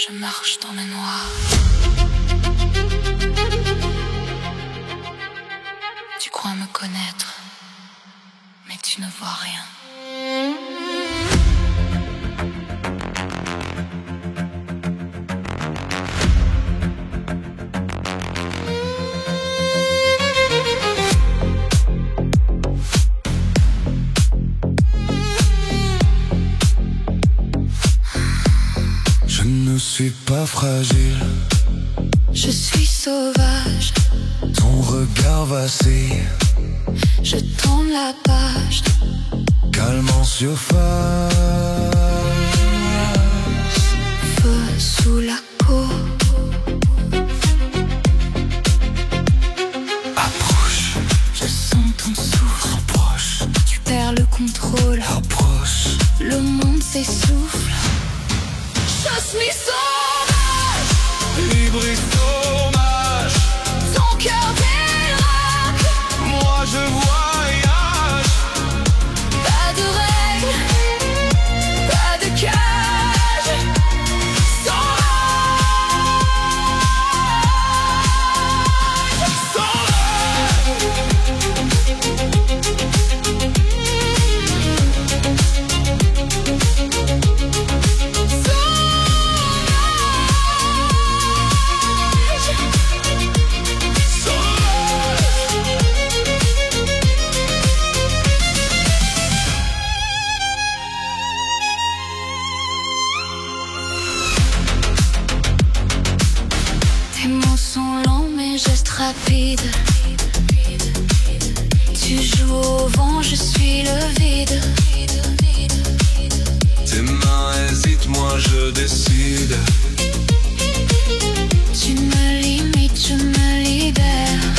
Je marche dans le noir. Tu crois me connaître, mais tu ne vois rien. Je ne suis pas fragile, Je suis sauvage, ton regard vacille, je tourne la page. calme en surface. Feu sous la peau, Approche, je sens ton souffle. approche, Tu perds le contrôle, approche. le monde s'essouffle. Je suis sauvage, Libre et sauvage, ton cœur dérape. moi je voyage. Pas de règles, pas de cage. Tes mots sont lents, mes gestes rapides. Tu joues au vent, je suis le vide. Tes mains hésitent, moi je décide. Tu me limites, je me libère.